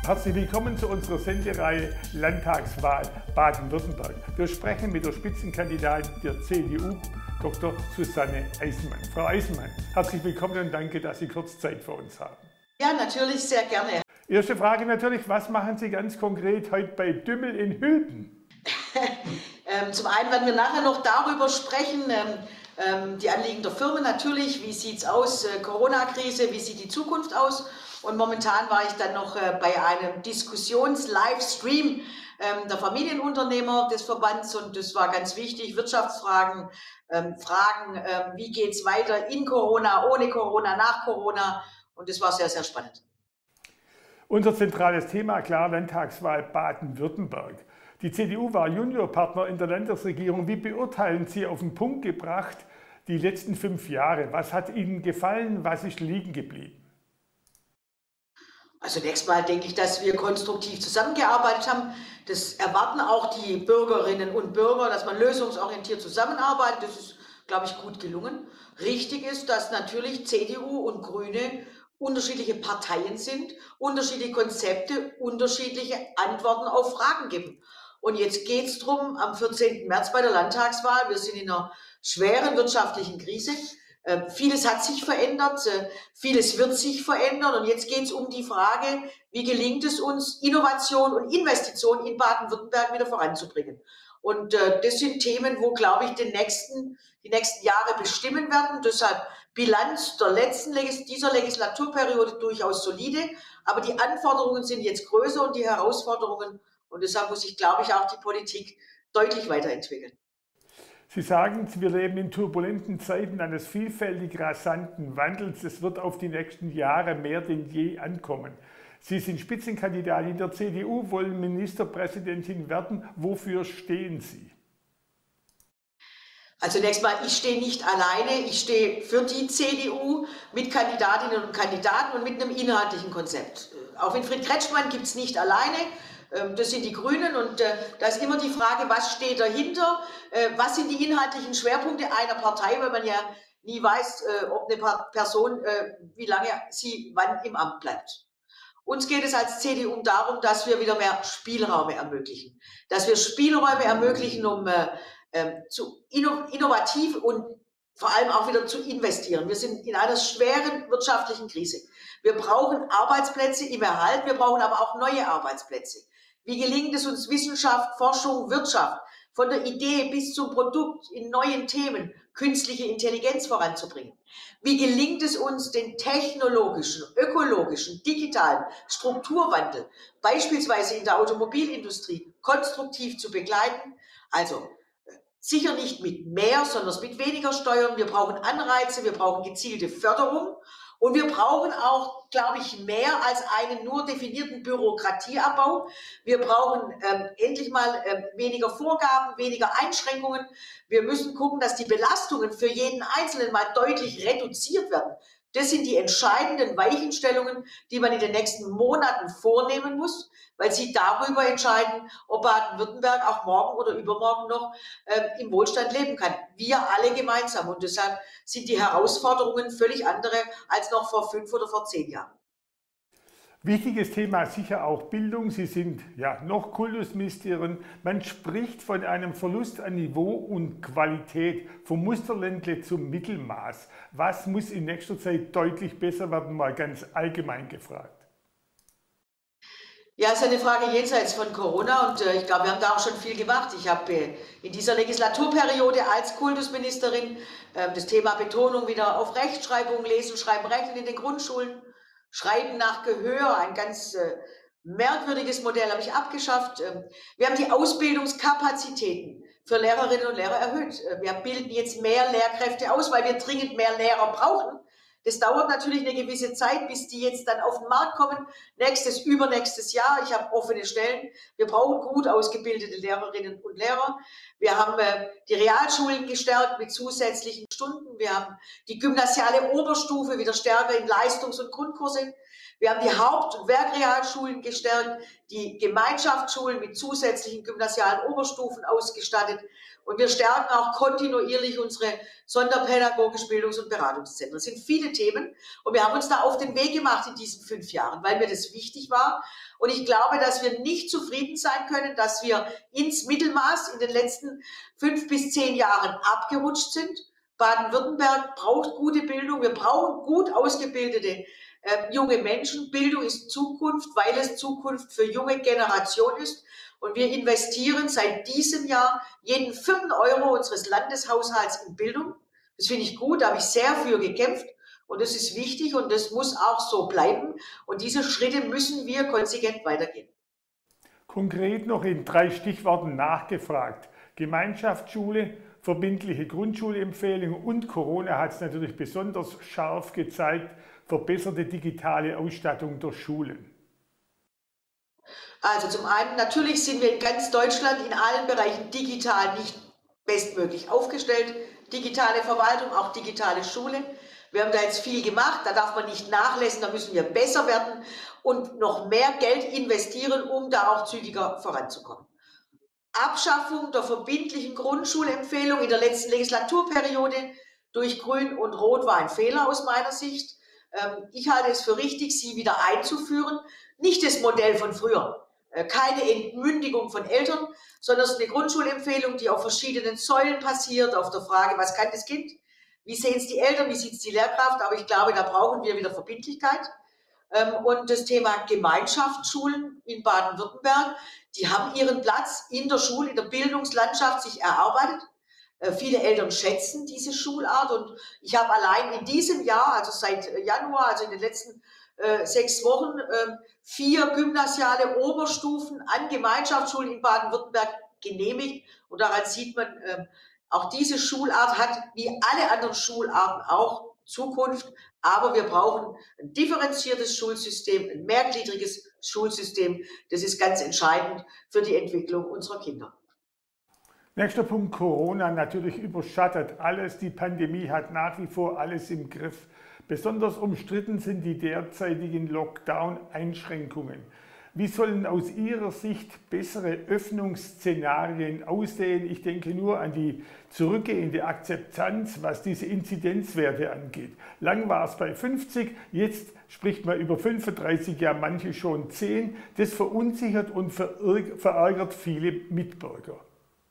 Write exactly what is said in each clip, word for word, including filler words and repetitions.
Herzlich willkommen zu unserer Sendereihe Landtagswahl Baden-Württemberg. Wir sprechen mit der Spitzenkandidatin der C D U, Doktor Susanne Eisenmann. Frau Eisenmann, herzlich willkommen und danke, dass Sie kurz Zeit für uns haben. Ja, natürlich, sehr gerne. Erste Frage natürlich, was machen Sie ganz konkret heute bei Dümmel in Hülben? ähm, zum einen werden wir nachher noch darüber sprechen, ähm, ähm, die Anliegen der Firmen natürlich, wie sieht es aus, äh, Corona-Krise, wie sieht die Zukunft aus? Und momentan war ich dann noch äh, bei einem Diskussions-Livestream ähm, der Familienunternehmer des Verbands und das war ganz wichtig, Wirtschaftsfragen, ähm, Fragen, ähm, wie geht es weiter in Corona, ohne Corona, nach Corona und das war sehr, sehr spannend. Unser zentrales Thema, klar, Landtagswahl Baden-Württemberg. Die C D U war Juniorpartner in der Landesregierung. Wie beurteilen Sie auf den Punkt gebracht die letzten fünf Jahre? Was hat Ihnen gefallen, was ist liegen geblieben? Also nächstes Mal denke ich, dass wir konstruktiv zusammengearbeitet haben. Das erwarten auch die Bürgerinnen und Bürger, dass man lösungsorientiert zusammenarbeitet. Das ist, glaube ich, gut gelungen. Richtig ist, dass natürlich C D U und Grüne unterschiedliche Parteien sind, unterschiedliche Konzepte, unterschiedliche Antworten auf Fragen geben. Und jetzt geht es darum, am vierzehnten März bei der Landtagswahl, wir sind in einer schweren wirtschaftlichen Krise, äh, vieles hat sich verändert, äh, vieles wird sich verändern und jetzt geht es um die Frage, wie gelingt es uns, Innovation und Investition in Baden-Württemberg wieder voranzubringen. Und äh, das sind Themen, wo, glaube ich, den nächsten, die nächsten Jahre bestimmen werden. Deshalb Bilanz der letzten Legis dieser Legislaturperiode durchaus solide, aber die Anforderungen sind jetzt größer und die Herausforderungen. Und deshalb muss sich, glaube ich, auch die Politik deutlich weiterentwickeln. Sie sagen, wir leben in turbulenten Zeiten eines vielfältig rasanten Wandels. Es wird auf die nächsten Jahre mehr denn je ankommen. Sie sind Spitzenkandidatin der C D U, wollen Ministerpräsidentin werden. Wofür stehen Sie? Also zunächst mal, ich stehe nicht alleine. Ich stehe für die C D U mit Kandidatinnen und Kandidaten und mit einem inhaltlichen Konzept. Auch Winfried Kretschmann gibt es nicht alleine. Das sind die Grünen und äh, da ist immer die Frage, was steht dahinter, äh, was sind die inhaltlichen Schwerpunkte einer Partei, weil man ja nie weiß, äh, ob eine Person, äh, wie lange sie wann im Amt bleibt. Uns geht es als C D U darum, dass wir wieder mehr Spielräume ermöglichen, dass wir Spielräume ermöglichen, um äh, äh, zu inno innovativ und vor allem auch wieder zu investieren. Wir sind in einer schweren wirtschaftlichen Krise. Wir brauchen Arbeitsplätze im Erhalt, wir brauchen aber auch neue Arbeitsplätze. Wie gelingt es uns, Wissenschaft, Forschung, Wirtschaft, von der Idee bis zum Produkt in neuen Themen, künstliche Intelligenz voranzubringen? Wie gelingt es uns, den technologischen, ökologischen, digitalen Strukturwandel, beispielsweise in der Automobilindustrie, konstruktiv zu begleiten? Also sicher nicht mit mehr, sondern mit weniger Steuern. Wir brauchen Anreize, wir brauchen gezielte Förderung. Und wir brauchen auch, glaube ich, mehr als einen nur definierten Bürokratieabbau. Wir brauchen ähm, endlich mal ähm, weniger Vorgaben, weniger Einschränkungen. Wir müssen gucken, dass die Belastungen für jeden Einzelnen mal deutlich reduziert werden. Das sind die entscheidenden Weichenstellungen, die man in den nächsten Monaten vornehmen muss, weil sie darüber entscheiden, ob Baden-Württemberg auch morgen oder übermorgen noch äh, im Wohlstand leben kann. Wir alle gemeinsam. Und deshalb sind die Herausforderungen völlig andere als noch vor fünf oder vor zehn Jahren. Wichtiges Thema sicher auch Bildung. Sie sind ja noch Kultusministerin. Man spricht von einem Verlust an Niveau und Qualität, vom Musterländle zum Mittelmaß. Was muss in nächster Zeit deutlich besser werden, mal ganz allgemein gefragt? Ja, es ist eine Frage jenseits von Corona und äh, ich glaube, wir haben da auch schon viel gemacht. Ich habe äh, in dieser Legislaturperiode als Kultusministerin äh, das Thema Betonung wieder auf Rechtschreibung, Lesen, Schreiben, Rechnen in den Grundschulen, Schreiben nach Gehör, ein ganz äh, merkwürdiges Modell habe ich abgeschafft. Ähm, wir haben die Ausbildungskapazitäten für Lehrerinnen und Lehrer erhöht. Äh, wir bilden jetzt mehr Lehrkräfte aus, weil wir dringend mehr Lehrer brauchen. Das dauert natürlich eine gewisse Zeit, bis die jetzt dann auf den Markt kommen. Nächstes, übernächstes Jahr. Ich habe offene Stellen. Wir brauchen gut ausgebildete Lehrerinnen und Lehrer. Wir haben äh, die Realschulen gestärkt mit zusätzlichen Stunden. Wir haben die gymnasiale Oberstufe wieder stärker in Leistungs- und Grundkurse. Wir haben die Haupt- und Werkrealschulen gestärkt, die Gemeinschaftsschulen mit zusätzlichen gymnasialen Oberstufen ausgestattet. Und wir stärken auch kontinuierlich unsere sonderpädagogisch Bildungs- und Beratungszentren. Das sind viele Themen und wir haben uns da auf den Weg gemacht in diesen fünf Jahren, weil mir das wichtig war. Und ich glaube, dass wir nicht zufrieden sein können, dass wir ins Mittelmaß in den letzten fünf bis zehn Jahren abgerutscht sind. Baden-Württemberg braucht gute Bildung. Wir brauchen gut ausgebildete äh, junge Menschen. Bildung ist Zukunft, weil es Zukunft für junge Generationen ist. Und wir investieren seit diesem Jahr jeden vierten Euro unseres Landeshaushalts in Bildung. Das finde ich gut, da habe ich sehr für gekämpft. Und das ist wichtig und das muss auch so bleiben. Und diese Schritte müssen wir konsequent weitergehen. Konkret noch in drei Stichworten nachgefragt. Gemeinschaftsschule, verbindliche Grundschulempfehlung und Corona hat es natürlich besonders scharf gezeigt, verbesserte digitale Ausstattung der Schulen. Also zum einen, natürlich sind wir in ganz Deutschland in allen Bereichen digital nicht bestmöglich aufgestellt. Digitale Verwaltung, auch digitale Schule. Wir haben da jetzt viel gemacht, da darf man nicht nachlassen, da müssen wir besser werden und noch mehr Geld investieren, um da auch zügiger voranzukommen. Abschaffung der verbindlichen Grundschulempfehlung in der letzten Legislaturperiode durch Grün und Rot war ein Fehler aus meiner Sicht. Ich halte es für richtig, sie wieder einzuführen. Nicht das Modell von früher. Keine Entmündigung von Eltern, sondern es ist eine Grundschulempfehlung, die auf verschiedenen Säulen passiert, auf der Frage, was kann das Kind? Wie sehen es die Eltern, wie sieht es die Lehrkraft? Aber ich glaube, da brauchen wir wieder Verbindlichkeit. Und das Thema Gemeinschaftsschulen in Baden-Württemberg, die haben ihren Platz in der Schule, in der Bildungslandschaft sich erarbeitet. Viele Eltern schätzen diese Schulart und ich habe allein in diesem Jahr, also seit Januar, also in den letzten äh, sechs Wochen, äh, vier gymnasiale Oberstufen an Gemeinschaftsschulen in Baden-Württemberg genehmigt. Und daran sieht man, äh, auch diese Schulart hat wie alle anderen Schularten auch Zukunft. Aber wir brauchen ein differenziertes Schulsystem, ein mehrgliedriges Schulsystem. Das ist ganz entscheidend für die Entwicklung unserer Kinder. Nächster Punkt, Corona natürlich überschattet alles. Die Pandemie hat nach wie vor alles im Griff. Besonders umstritten sind die derzeitigen Lockdown-Einschränkungen. Wie sollen aus Ihrer Sicht bessere Öffnungsszenarien aussehen? Ich denke nur an die zurückgehende Akzeptanz, was diese Inzidenzwerte angeht. Lang war es bei fünfzig, jetzt spricht man über fünfunddreißig, ja manche schon zehn. Das verunsichert und verärgert viele Mitbürger.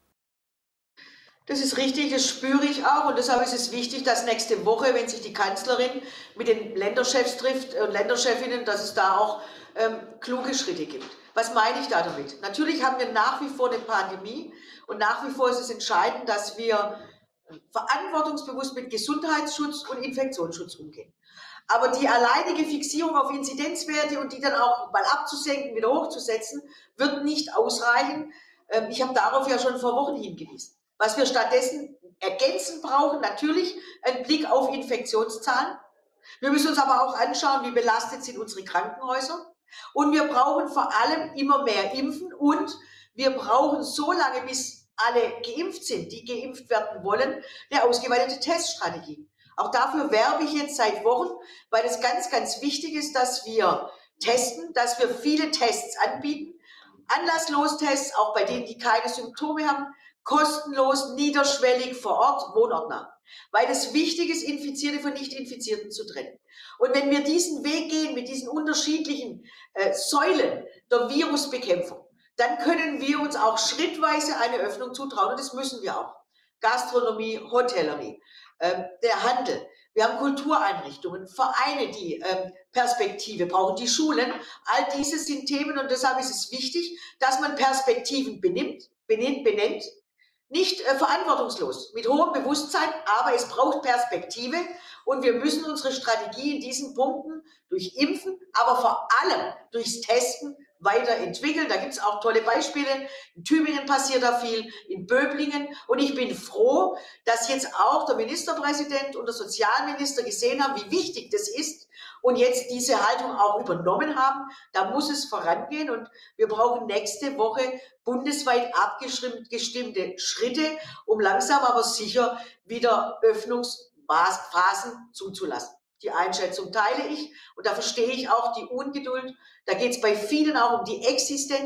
Das ist richtig, das spüre ich auch und deshalb ist es wichtig, dass nächste Woche, wenn sich die Kanzlerin mit den Länderchefs trifft und Länderchefinnen, dass es da auch ähm, kluge Schritte gibt. Was meine ich da damit? Natürlich haben wir nach wie vor eine Pandemie und nach wie vor ist es entscheidend, dass wir verantwortungsbewusst mit Gesundheitsschutz und Infektionsschutz umgehen. Aber die alleinige Fixierung auf Inzidenzwerte und die dann auch mal abzusenken, wieder hochzusetzen, wird nicht ausreichen. Ähm, ich habe darauf ja schon vor Wochen hingewiesen. Was wir stattdessen ergänzend brauchen, natürlich ein Blick auf Infektionszahlen. Wir müssen uns aber auch anschauen, wie belastet sind unsere Krankenhäuser. Und wir brauchen vor allem immer mehr Impfen und wir brauchen so lange, bis alle geimpft sind, die geimpft werden wollen, eine ausgeweitete Teststrategie. Auch dafür werbe ich jetzt seit Wochen, weil es ganz, ganz wichtig ist, dass wir testen, dass wir viele Tests anbieten. Anlasslos Tests, auch bei denen, die keine Symptome haben, kostenlos, niederschwellig, vor Ort, wohnortnah. Weil es wichtig ist, Infizierte von Nicht-Infizierten zu trennen. Und wenn wir diesen Weg gehen mit diesen unterschiedlichen äh, Säulen der Virusbekämpfung, dann können wir uns auch schrittweise eine Öffnung zutrauen und das müssen wir auch. Gastronomie, Hotellerie, äh, der Handel. Wir haben Kultureinrichtungen, Vereine, die ähm, Perspektive brauchen, die Schulen. All diese sind Themen und deshalb ist es wichtig, dass man Perspektiven benimmt, benennt, benennt. Nicht äh, verantwortungslos, mit hohem Bewusstsein, aber es braucht Perspektive und wir müssen unsere Strategie in diesen Punkten durch Impfen, aber vor allem durchs Testen weiterentwickeln. Da gibt es auch tolle Beispiele. In Tübingen passiert da viel, in Böblingen. Und ich bin froh, dass jetzt auch der Ministerpräsident und der Sozialminister gesehen haben, wie wichtig das ist und jetzt diese Haltung auch übernommen haben. Da muss es vorangehen und wir brauchen nächste Woche bundesweit abgestimmte Schritte, um langsam aber sicher wieder Öffnungsphasen zuzulassen. Die Einschätzung teile ich und da verstehe ich auch die Ungeduld. Da geht es bei vielen auch um die Existenz.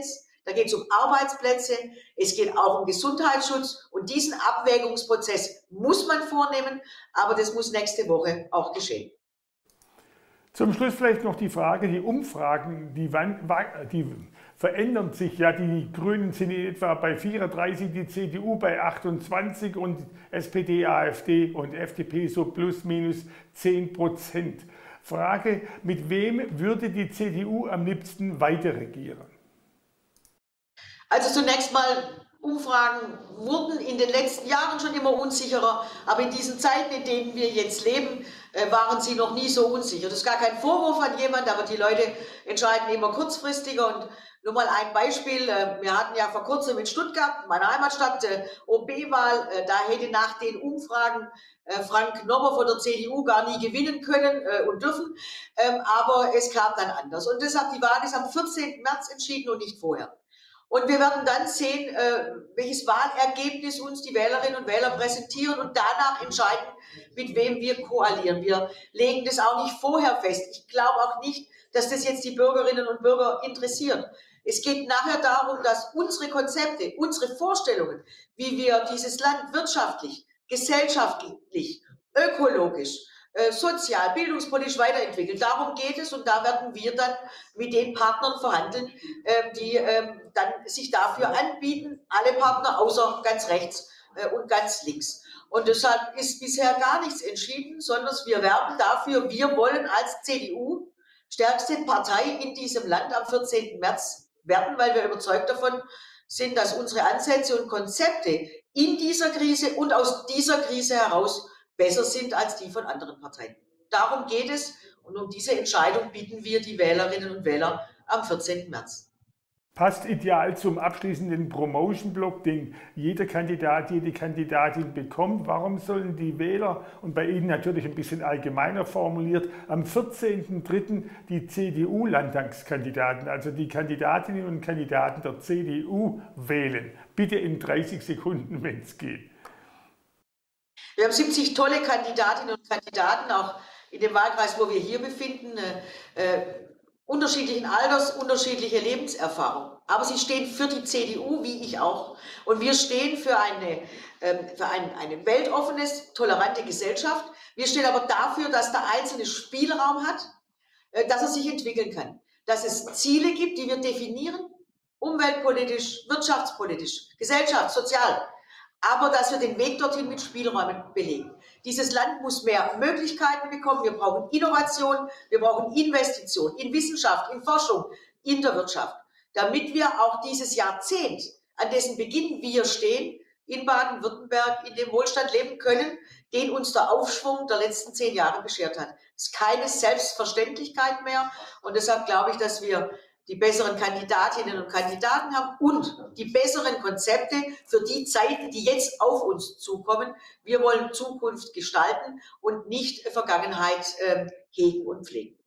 da geht es um Arbeitsplätze, es geht auch um Gesundheitsschutz und diesen Abwägungsprozess muss man vornehmen, aber das muss nächste Woche auch geschehen. Zum Schluss vielleicht noch die Frage, die Umfragen, die, die verändern sich ja. Die Grünen sind in etwa bei vierunddreißig, die C D U bei achtundzwanzig und S P D, AfD und F D P so plus minus zehn Prozent. Frage, mit wem würde die C D U am liebsten weiter regieren? Also zunächst mal, Umfragen wurden in den letzten Jahren schon immer unsicherer, aber in diesen Zeiten, in denen wir jetzt leben, waren sie noch nie so unsicher. Das ist gar kein Vorwurf an jemand, aber die Leute entscheiden immer kurzfristiger. Und nur mal ein Beispiel, wir hatten ja vor kurzem in Stuttgart, meiner Heimatstadt, O B-Wahl, da hätte nach den Umfragen Frank Nobber von der C D U gar nie gewinnen können und dürfen, aber es kam dann anders. Und deshalb, die Wahl ist am vierzehnten März entschieden und nicht vorher. Und wir werden dann sehen, welches Wahlergebnis uns die Wählerinnen und Wähler präsentieren und danach entscheiden, mit wem wir koalieren. Wir legen das auch nicht vorher fest. Ich glaube auch nicht, dass das jetzt die Bürgerinnen und Bürger interessiert. Es geht nachher darum, dass unsere Konzepte, unsere Vorstellungen, wie wir dieses Land wirtschaftlich, gesellschaftlich, ökologisch, sozial, bildungspolitisch weiterentwickeln. Darum geht es und da werden wir dann mit den Partnern verhandeln, die dann sich dafür anbieten, alle Partner außer ganz rechts und ganz links. Und deshalb ist bisher gar nichts entschieden, sondern wir werben dafür, wir wollen als C D U stärkste Partei in diesem Land am vierzehnten März werden, weil wir überzeugt davon sind, dass unsere Ansätze und Konzepte in dieser Krise und aus dieser Krise heraus besser sind als die von anderen Parteien. Darum geht es und um diese Entscheidung bitten wir die Wählerinnen und Wähler am vierzehnten März. Passt ideal zum abschließenden Promotion-Block, den jeder Kandidat, jede Kandidatin bekommt. Warum sollen die Wähler, und bei Ihnen natürlich ein bisschen allgemeiner formuliert, am vierzehnten dritten die C D U-Landtagskandidaten, also die Kandidatinnen und Kandidaten der C D U wählen? Bitte in dreißig Sekunden, wenn es geht. Wir haben siebzig tolle Kandidatinnen und Kandidaten, auch in dem Wahlkreis, wo wir hier befinden, äh, unterschiedlichen Alters, unterschiedliche Lebenserfahrung. Aber sie stehen für die C D U, wie ich auch. Und wir stehen für eine, äh, für ein, eine weltoffene, tolerante Gesellschaft. Wir stehen aber dafür, dass der Einzelne Spielraum hat, äh, dass er sich entwickeln kann. Dass es Ziele gibt, die wir definieren, umweltpolitisch, wirtschaftspolitisch, gesellschafts-, sozial. Aber dass wir den Weg dorthin mit Spielräumen belegen. Dieses Land muss mehr Möglichkeiten bekommen. Wir brauchen Innovation, wir brauchen Investition in Wissenschaft, in Forschung, in der Wirtschaft, damit wir auch dieses Jahrzehnt, an dessen Beginn wir stehen, in Baden-Württemberg in dem Wohlstand leben können, den uns der Aufschwung der letzten zehn Jahre beschert hat. Es ist keine Selbstverständlichkeit mehr und deshalb glaube ich, dass wir die besseren Kandidatinnen und Kandidaten haben und die besseren Konzepte für die Zeiten, die jetzt auf uns zukommen. Wir wollen Zukunft gestalten und nicht Vergangenheit äh, hegen und pflegen.